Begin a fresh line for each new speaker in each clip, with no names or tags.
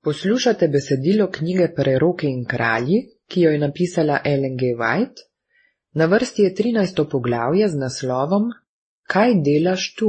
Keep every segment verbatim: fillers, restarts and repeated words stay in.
Poslušate besedilo knjige Preroki in kralji, ki jo je napisala Ellen G. White. Na vrsti je trinajsto poglavje z naslovom Kaj delaš tu?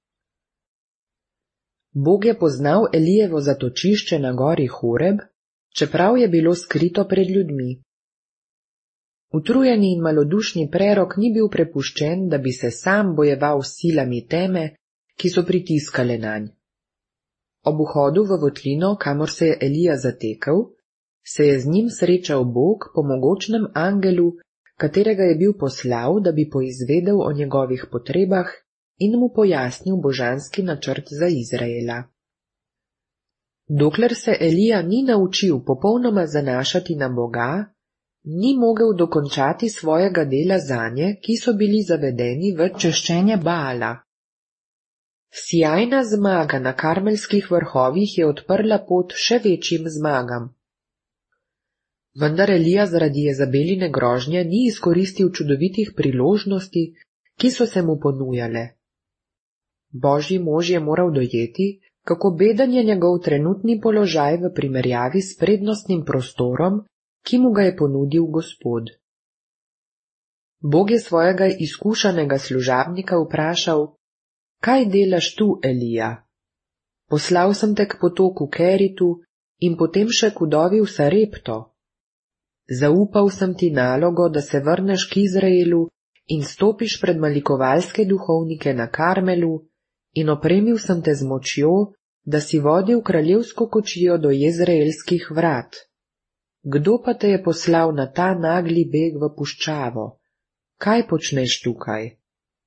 Bog je poznal Elijevo zatočišče na gori Horeb, čeprav je bilo skrito pred ljudmi. Utrujeni in malodušni prerok ni bil prepuščen, da bi se sam bojeval s silami teme, ki so pritiskale nanj. Ob vhodu v votlino, kamor se je Elija zatekel, se je z njim srečal Bog po mogočnem angelu, katerega je bil poslal, da bi poizvedel o njegovih potrebah in mu pojasnil božanski načrt za Izraela. Dokler se Elija ni naučil popolnoma zanašati na Boga, ni mogel dokončati svojega dela zanje, ki so bili zavedeni v češčenje Baala. Sijajna zmaga na karmelskih vrhovih je odprla pot še večjim zmagam. Vendar Elija zaradi Jezabeline grožnje ni izkoristil čudovitih priložnosti, ki so se mu ponujale. Božji mož je moral dojeti, kako beden je njegov trenutni položaj v primerjavi s prednostnim prostorom, ki mu ga je ponudil Gospod. Bog je svojega izkušanega služabnika vprašal: Kaj delaš tu, Elija? Poslal sem te k potoku Keritu in potem še k vdovi v Sarepto. Zaupal sem ti nalogo, da se vrneš k Izraelu in stopiš pred malikovalske duhovnike na Karmelu in opremil sem te z močjo, da si vodil kraljevsko kočijo do jezreelskih vrat. Kdo pa te je poslal na ta nagli beg v puščavo? Kaj počneš tukaj?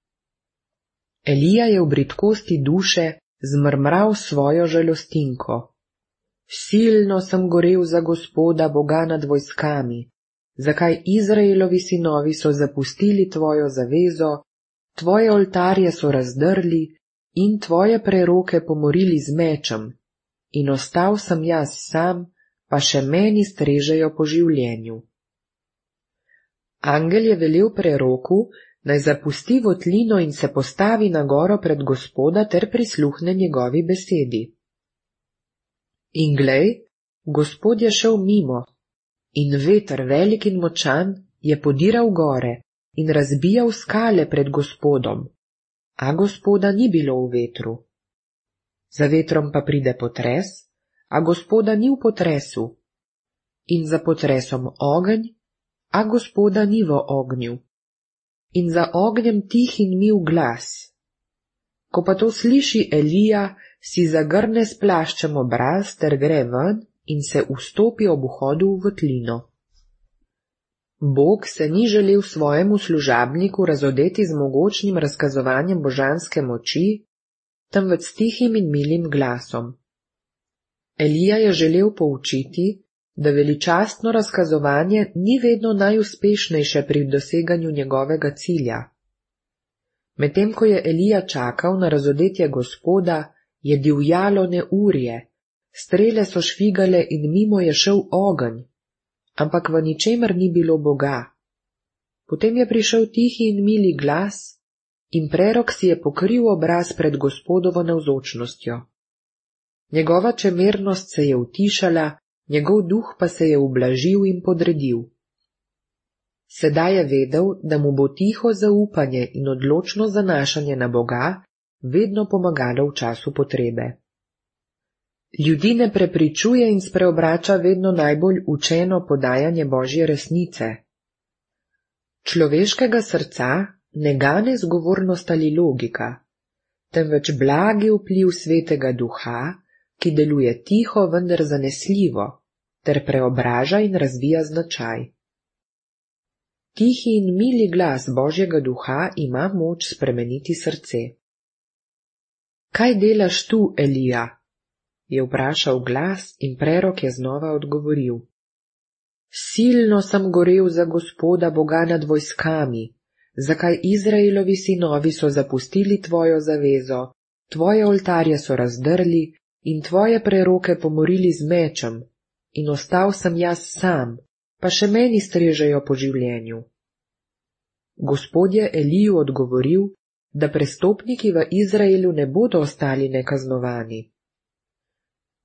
Elija je v bridkosti duše zmrmral svojo žalostinko. Silno sem gorel za Gospoda, Boga nad vojskami. Zakaj Izraelovi sinovi so zapustili tvojo zavezo, tvoje oltarje so razdrli in tvoje preroke pomorili z mečem, in ostal sem jaz sam, pa še meni strežejo po življenju. Angel je velel preroku, naj zapusti votlino in se postavi na goro pred Gospoda ter prisluhne njegovi besedi. In glej, Gospod je šel mimo, in veter velik in močan je podiral gore in razbijal skale pred Gospodom, a Gospoda ni bilo v vetru. Za vetrom pa pride potres, a Gospoda ni v potresu, in za potresom ogenj, a Gospoda ni v ognju. In za ognjem tih in mil glas. Ko pa to sliši Elija, si zagrne s plaščem obraz ter gre ven in se vstopi ob vhodu v votlino. Bog se ni želel svojemu služabniku razodeti z mogočnim razkazovanjem božanske moči, temveč s tihim in milim glasom. Elija je želel poučiti, da veličastno razkazovanje ni vedno najuspešnejše pri doseganju njegovega cilja. Medtem ko je Elija čakal na razodetje Gospoda, je divjalo neurje, strele so švigale in mimo je šel ogenj, ampak v ničemer ni bilo Boga. Potem je prišel tihi in mili glas in prerok si je pokril obraz pred Gospodovo navzočnostjo. Njegova čemernost se je utišala, njegov duh pa se je ublažil in podredil. Sedaj je vedel, da mu bo tiho zaupanje in odločno zanašanje na Boga vedno pomagalo v času potrebe. Ljudi ne prepričuje in spreobrača vedno najbolj učeno podajanje Božje resnice. Človeškega srca ne gane zgovornost ali logika, temveč blagi vpliv Svetega Duha, ki deluje tiho, vendar zanesljivo, ter preobraža in razvija značaj. Tihi in mili glas Božjega Duha ima moč spremeniti srce. Kaj delaš tu, Elija? Je vprašal glas in prerok je znova odgovoril. Silno sem gorel za Gospoda, Boga nad vojskami. Zakaj Izraelovi sinovi so zapustili tvojo zavezo, tvoje oltarje so razdrli in tvoje preroke pomorili z mečem, in ostal sem jaz sam, pa še meni strežejo po življenju. Gospod je Eliju odgovoril, da prestopniki v Izraelu ne bodo ostali nekaznovani.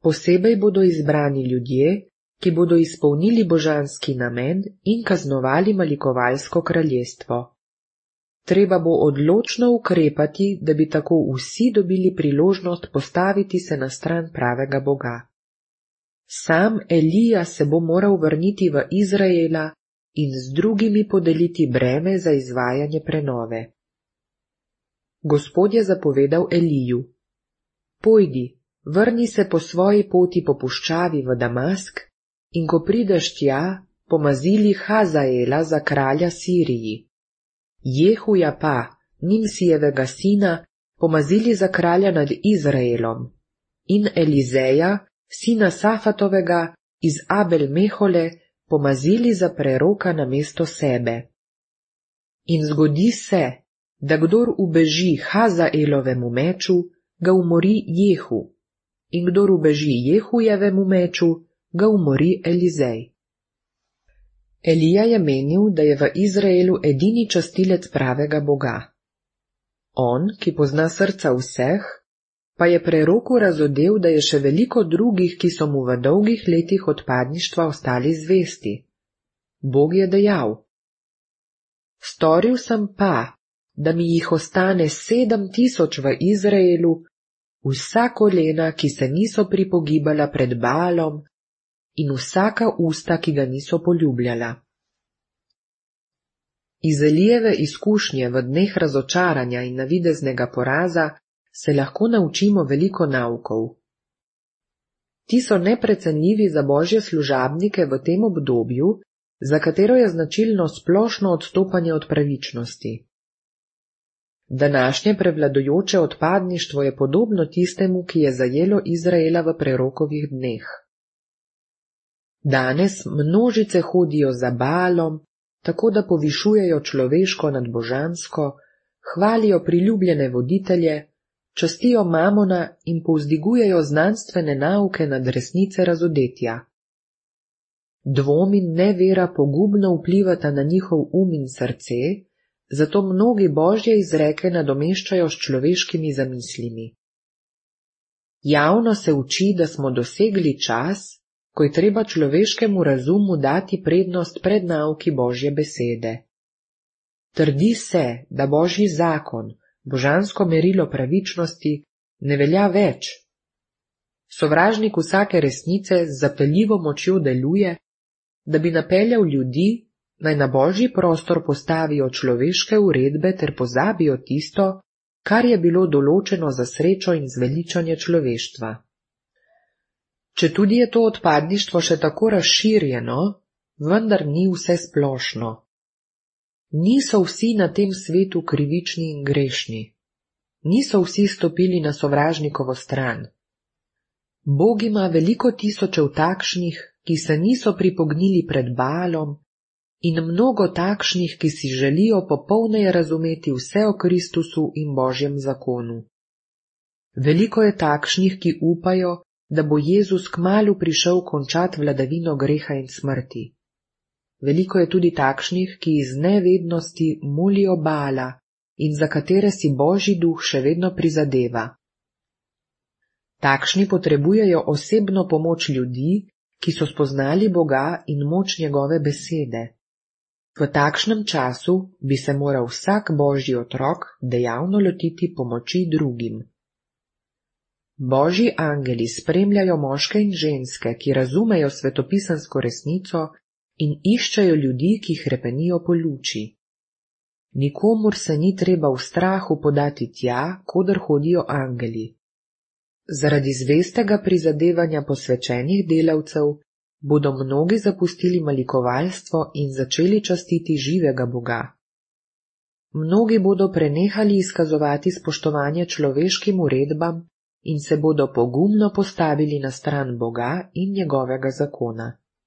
Posebej bodo izbrani ljudje, ki bodo izpolnili božanski namen in kaznovali malikovalsko kraljestvo. Treba bo odločno ukrepati, da bi tako vsi dobili priložnost postaviti se na stran pravega Boga. Sam Elija se bo moral vrniti v Izraela in z drugimi podeliti breme za izvajanje prenove. Gospod je zapovedal Eliju: Pojdi, vrni se po svoji poti po puščavi v Damask in ko prideš tja, pomazili Hazaela za kralja Siriji. Jehuja pa, Nimsijevega sina, pomazili za kralja nad Izraelom in Elizeja, sina Safatovega iz Abel Mehole, pomazili za preroka namesto sebe. In zgodi se, da kdor ubeži Hazaelovemu meču, ga umori Jehu, in kdor ubeži Jehujevemu meču, ga umori Elizej. Elija je menil, da je v Izraelu edini častilec pravega Boga. On, ki pozna srca vseh, pa je preroku razodel, da je še veliko drugih, ki so mu v dolgih letih odpadništva ostali zvesti. Bog je dejal: Storil sem pa, da mi jih ostane sedem tisoč v Izraelu, vsa kolena, ki se niso pripogibala pred Baalom, in vsaka usta, ki ga niso poljubljala. Iz Elijeve izkušnje v dneh razočaranja in navideznega poraza se lahko naučimo veliko naukov. Ti so neprecenljivi za božje služabnike v tem obdobju, za katero je značilno splošno odstopanje od pravičnosti. Današnje prevladujoče odpadništvo je podobno tistemu, ki je zajelo Izraela v prerokovih dneh. Danes množice hodijo za Baalom, tako da povišujejo človeško nad božansko, hvalijo priljubljene voditelje, častijo Mamona in povzdigujejo znanstvene nauke nad resnice razodetja. Dvom in nevera pogubno vplivata na njihov um in srce, zato mnogi božje izreke nadomeščajo s človeškimi zamislimi. Javno se uči, da smo dosegli čas, ko je treba človeškemu razumu dati prednost pred nauki božje besede. Trdi se, da božji zakon, božansko merilo pravičnosti, ne velja več. Sovražnik vsake resnice z zapeljivo močjo deluje, da bi napeljal ljudi, naj na božji prostor postavijo človeške uredbe ter pozabijo tisto, kar je bilo določeno za srečo in zveličanje človeštva. Četudi je to odpadništvo še tako razširjeno, vendar ni vse splošno. Niso vsi na tem svetu krivični in grešni. Niso vsi stopili na sovražnikovo stran. Bog ima veliko tisočev takšnih, ki se niso pripognili pred Baalom, in mnogo takšnih, ki si želijo popolneje razumeti vse o Kristusu in Božjem zakonu. Veliko je takšnih, ki upajo, da bo Jezus kmalu prišel končat vladavino greha in smrti. Veliko je tudi takšnih, ki iz nevednosti molijo Baala in za katere si Božji duh še vedno prizadeva. Takšni potrebujejo osebno pomoč ljudi, ki so spoznali Boga in moč njegove besede. V takšnem času bi se moral vsak Božji otrok dejavno lotiti pomoči drugim. Božji angeli spremljajo moške in ženske, ki razumejo svetopisansko resnico in iščejo ljudi, ki hrepenijo po luči. Nikomur se ni treba v strahu podati tja, koder hodijo angeli. Zaradi zvestega prizadevanja posvečenih delavcev bodo mnogi zapustili malikovalstvo in začeli častiti živega Boga. Mnogi bodo prenehali izkazovati spoštovanje človeškim uredbam in se bodo pogumno postavili na stran Boga in njegovega zakona.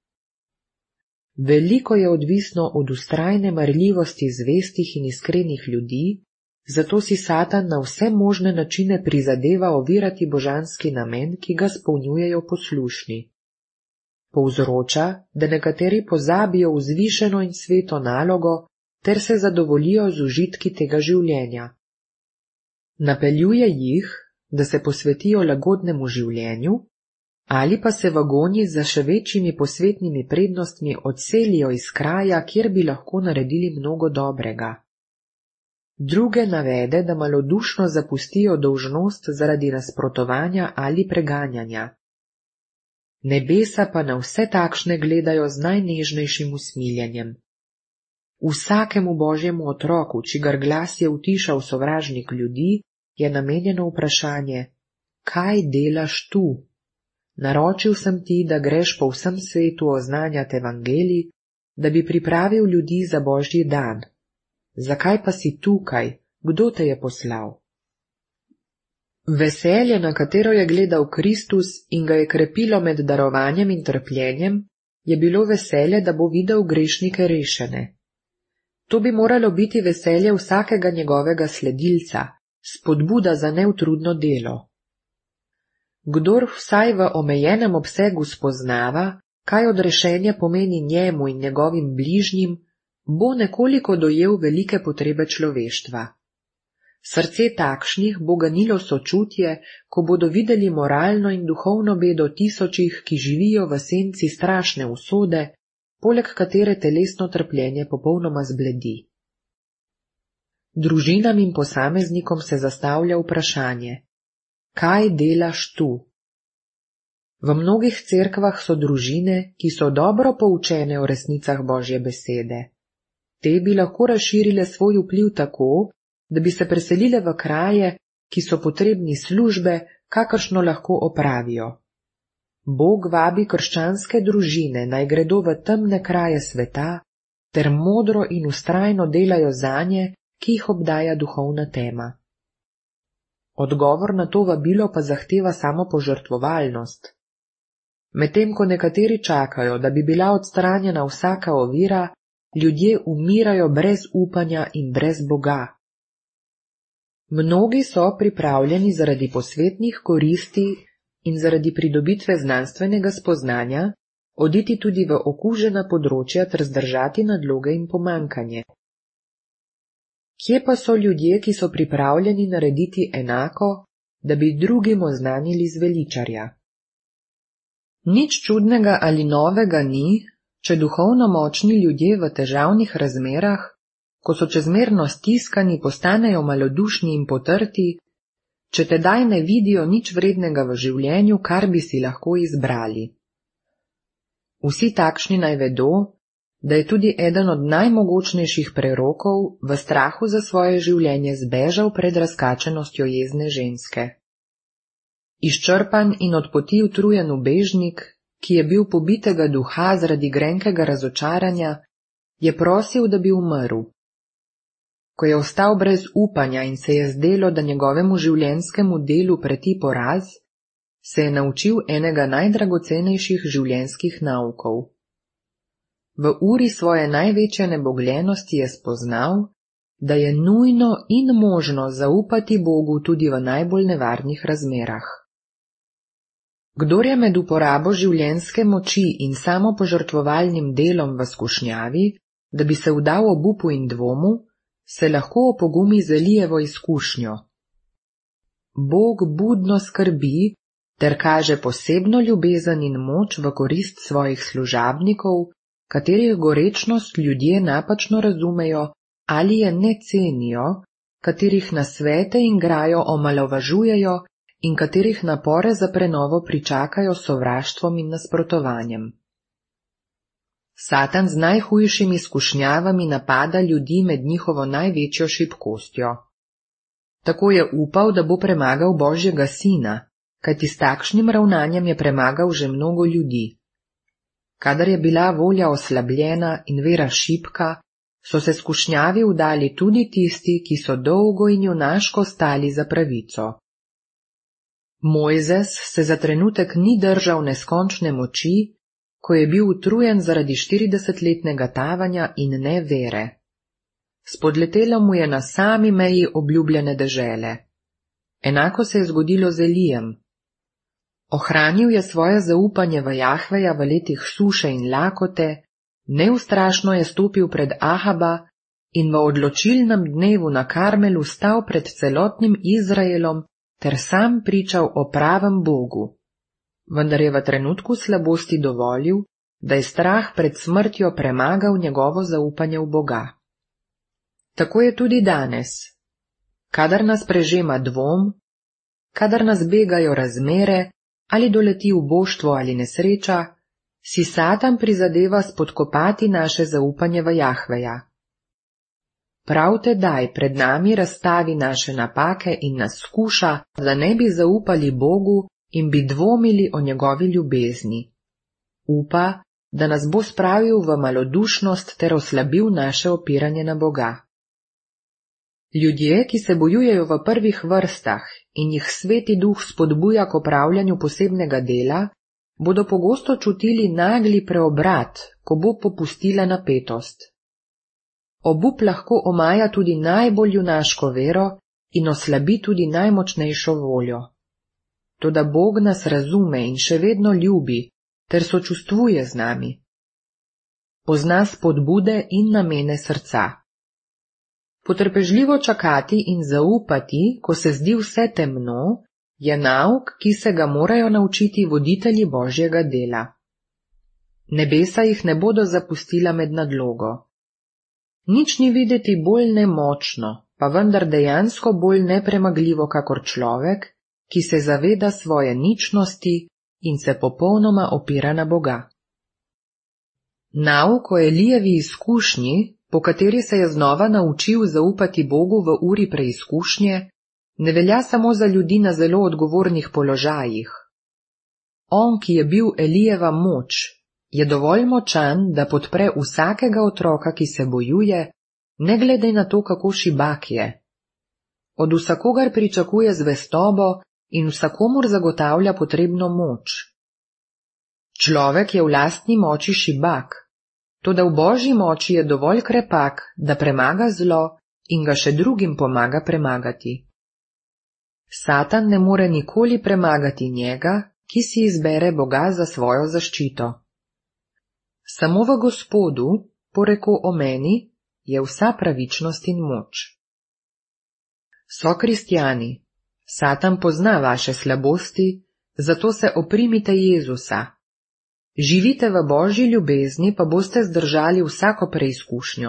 Veliko je odvisno od vztrajne marljivosti zvestih in iskrenih ljudi, zato si Satan na vse možne načine prizadeva ovirati božanski namen, ki ga spolnjujejo poslušni. Povzroča, da nekateri pozabijo vzvišeno in sveto nalogo ter se zadovoljijo z užitki tega življenja. Napeljuje jih, da se posvetijo lagodnemu življenju, ali pa se vagoni za še večjimi posvetnimi prednostmi odselijo iz kraja, kjer bi lahko naredili mnogo dobrega. Druge navede, da malodušno zapustijo dolžnost zaradi nasprotovanja ali preganjanja. Nebesa pa na vse takšne gledajo z najnežnejšim usmiljenjem. Vsakemu Božjemu otroku, čigar glas je utišal sovražnik ljudi, je namenjeno vprašanje: kaj delaš tu? Naročil sem ti, da greš po vsem svetu oznanjati evangelij, da bi pripravil ljudi za Božji dan. Zakaj pa si tukaj? Kdo te je poslal? Veselje, na katero je gledal Kristus in ga je krepilo med darovanjem in trpljenjem, je bilo veselje, da bo videl grešnike rešene. To bi moralo biti veselje vsakega njegovega sledilca, spodbuda za neutrudno delo. Kdor vsaj v omejenem obsegu spoznava, kaj odrešenje pomeni njemu in njegovim bližnjim, bo nekoliko dojel velike potrebe človeštva. Srce takšnih bo ganilo sočutje, ko bodo videli moralno in duhovno bedo tisočih, ki živijo v senci strašne usode, poleg katere telesno trpljenje popolnoma zbledi. Družinam in posameznikom se zastavlja vprašanje: kaj delaš tu? V mnogih cerkvah so družine, ki so dobro poučene o resnicah Božje besede. Te bi lahko razširile svoj vpliv tako, da bi se preselile v kraje, ki so potrebni službe, kakršno lahko opravijo. Bog vabi krščanske družine, naj gredo v temne kraje sveta, ter modro in vztrajno delajo zanje, ki jih obdaja duhovna tema. Odgovor na to vabilo pa zahteva samo požrtvovalnost. Medtem ko nekateri čakajo, da bi bila odstranjena vsaka ovira, ljudje umirajo brez upanja in brez Boga. Mnogi so pripravljeni zaradi posvetnih koristi in zaradi pridobitve znanstvenega spoznanja oditi tudi v okužena področja ter zdržati nadloge in pomankanje. Kje pa so ljudje, ki so pripravljeni narediti enako, da bi drugim oznanili zveličarja? Nič čudnega ali novega ni, če duhovno močni ljudje v težavnih razmerah, ko so čezmerno stiskani, postanejo malodušni in potrti, če tedaj ne vidijo nič vrednega v življenju, kar bi si lahko izbrali. Vsi takšni naj vedo, da je tudi eden od najmogočnejših prerokov v strahu za svoje življenje zbežal pred razkačenostjo jezne ženske. Izčrpan in od poti utrujen ubežnik, ki je bil pobitega duha zaradi grenkega razočaranja, je prosil, da bi umrl. Ko je ostal brez upanja in se je zdelo, da njegovemu življenjskemu delu preti poraz, se je naučil enega najdragocenejših življenjskih naukov. V uri svoje največje nebogljenosti je spoznal, da je nujno in možno zaupati Bogu tudi v najbolj nevarnih razmerah. Kdor je med uporabo življenjske moči in samopožrtvovalnim delom v skušnjavi, da bi se vdal obupu in dvomu, se lahko opogumi z Elijevo izkušnjo. Bog budno skrbi ter kaže posebno ljubezen in moč v korist svojih služabnikov, katerih gorečnost ljudje napačno razumejo ali je ne cenijo, katerih nasvete in grajo omalovažujejo in katerih napore za prenovo pričakajo s sovraštvom in nasprotovanjem. Satan z najhujšimi skušnjavami napada ljudi med njihovo največjo šibkostjo. Tako je upal, da bo premagal Božjega sina, kajti s takšnim ravnanjem je premagal že mnogo ljudi. Kadar je bila volja oslabljena in vera šibka, so se skušnjavi vdali tudi tisti, ki so dolgo in junaško stali za pravico. Mojzes se za trenutek ni držal neskončne moči, ko je bil utrujen zaradi štiridesetletnega tavanja in nevere. Spodletelo mu je na sami meji obljubljene dežele. Enako se je zgodilo z Elijem. Ohranil je svoje zaupanje v Jahveja v letih suše in lakote, neustrašno je stopil pred Ahaba in v odločilnem dnevu na Karmelu stal pred celotnim Izraelom ter sam pričal o pravem Bogu. vendar je v trenutku slabosti dovolil, da je strah pred smrtjo premagal njegovo zaupanje v Boga. Tako je tudi danes. Kadar nas prežema dvom, kadar nas begajo razmere ali doleti uboštvo ali nesreča, si Satan prizadeva spodkopati naše zaupanje v Jahveja. Prav tedaj pred nami razstavi naše napake in nas skuša, da ne bi zaupali Bogu in bi dvomili o njegovi ljubezni. Upa, da nas bo spravil v malodušnost ter oslabil naše opiranje na Boga. Ljudje, ki se bojujejo v prvih vrstah in jih Sveti Duh spodbuja k opravljanju posebnega dela, bodo pogosto čutili nagli preobrat, ko bo popustila napetost. Obup lahko omaja tudi najbolj junaško vero in oslabi tudi najmočnejšo voljo. Toda Bog nas razume in še vedno ljubi, ter sočustvuje z nami. Pozna spodbude in namene srca. Potrpežljivo čakati in zaupati, ko se zdi vse temno, je nauk, ki se ga morajo naučiti voditelji Božjega dela. Nebesa jih ne bodo zapustila med nadlogo. Nič ni videti bolj nemočno, pa vendar dejansko bolj nepremagljivo kakor človek, ki se zaveda svoje ničnosti in se popolnoma opira na Boga. Nauk o Elijevi izkušnji, po kateri se je znova naučil zaupati Bogu v uri preizkušnje, ne velja samo za ljudi na zelo odgovornih položajih. On, ki je bil Elijeva moč, je dovolj močan, da podpre vsakega otroka, ki se bojuje, ne glede na to, kako šibak je. Od vsakogar pričakuje zvestobo in vsakomur zagotavlja potrebno moč. Človek je v lastni moči šibak, toda v Božji moči je dovolj krepak, da premaga zlo in ga še drugim pomaga premagati. Satan ne more nikoli premagati njega, ki si izbere Boga za svojo zaščito. Samo v Gospodu, poreko o meni, je vsa pravičnost in moč. So kristjani, Satan pozna vaše slabosti, zato se oprimite Jezusa. Živite v Božji ljubezni, pa boste zdržali vsako preizkušnjo.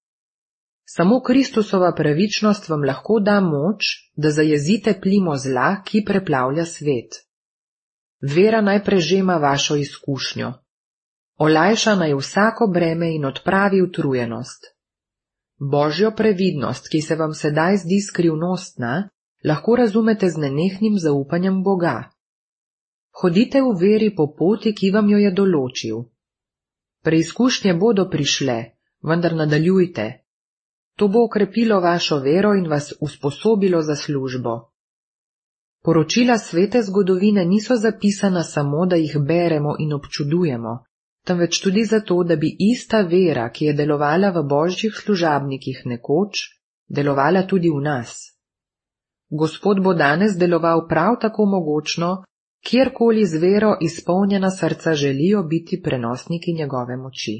Samo Kristusova pravičnost vam lahko da moč, da zajezite plimo zla, ki preplavlja svet. Vera naj prežema vašo izkušnjo. Olajša naj vsako breme in odpravi utrujenost. Božjo previdnost, ki se vam sedaj zdi skrivnostna, lahko razumete z nenehnim zaupanjem Boga. Hodite v veri po poti, ki vam jo je določil. Preizkušnje bodo prišle, vendar nadaljujte. To bo okrepilo vašo vero in vas usposobilo za službo. Poročila svete zgodovine niso zapisana samo, da jih beremo in občudujemo, temveč tudi zato, da bi ista vera, ki je delovala v Božjih služabnikih nekoč, delovala tudi v nas. Gospod bo danes deloval prav tako mogočno, kjerkoli z vero izpolnjena srca želijo biti prenosniki njegove moči.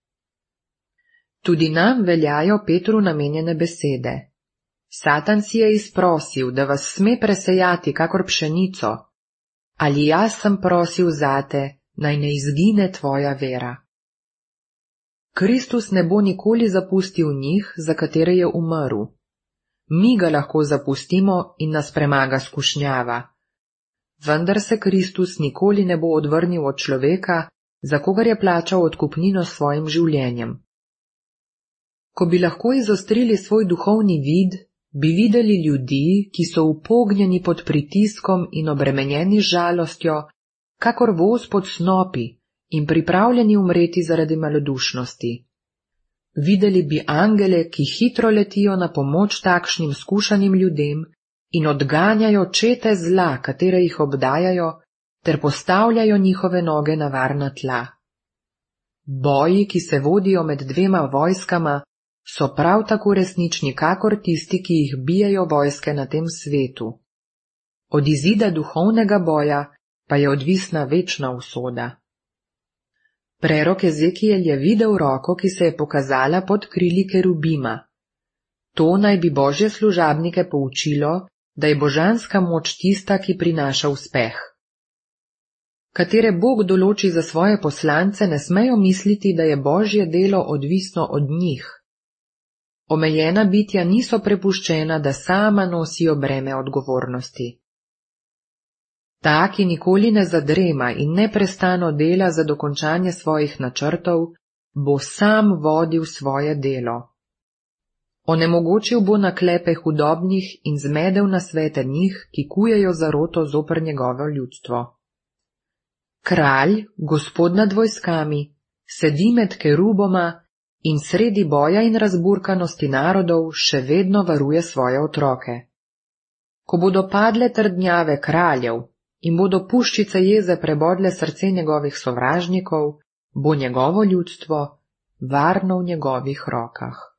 Tudi nam veljajo Petru namenjene besede. Satan si je izprosil, da vas sme presejati kakor pšenico, ali jaz sem prosil zate, naj ne izgine tvoja vera. Kristus ne bo nikoli zapustil njih, za katere je umrl. Mi ga lahko zapustimo in nas premaga skušnjava. Vendar se Kristus nikoli ne bo odvrnil od človeka, za kogar je plačal odkupnino s svojim življenjem. Ko bi lahko izostrili svoj duhovni vid, bi videli ljudi, ki so upognjeni pod pritiskom in obremenjeni z žalostjo, kakor voz pod snopi in pripravljeni umreti zaradi malodušnosti. Videli bi angele, ki hitro letijo na pomoč takšnim skušanim ljudem in odganjajo čete zla, katere jih obdajajo, ter postavljajo njihove noge na varna tla. Boji, ki se vodijo med dvema vojskama, so prav tako resnični kakor tisti, ki jih bijejo vojske na tem svetu. Od izida duhovnega boja pa je odvisna večna usoda. Prerok Ezekijel je videl roko, ki se je pokazala pod krili kerubima. To naj bi Božje služabnike poučilo, da je božanska moč tista, ki prinaša uspeh. katere Bog določi za svoje poslance, ne smejo misliti, da je Božje delo odvisno od njih. Omejena bitja niso prepuščena, da sama nosijo breme odgovornosti. Ta, ki nikoli ne zadrema in neprestano dela za dokončanje svojih načrtov, bo sam vodil svoje delo. Onemogočil bo naklepe hudobnih in zmedel nasvete njih, ki kujejo zaroto zoper njegovo ljudstvo. Kralj, Gospod nad vojskami, sedi med keruboma in sredi boja in razburkanosti narodov še vedno varuje svoje otroke. Ko bodo padle trdnjave kraljev in bodo puščice jeze prebodle srce njegovih sovražnikov, bo njegovo ljudstvo varno v njegovih rokah.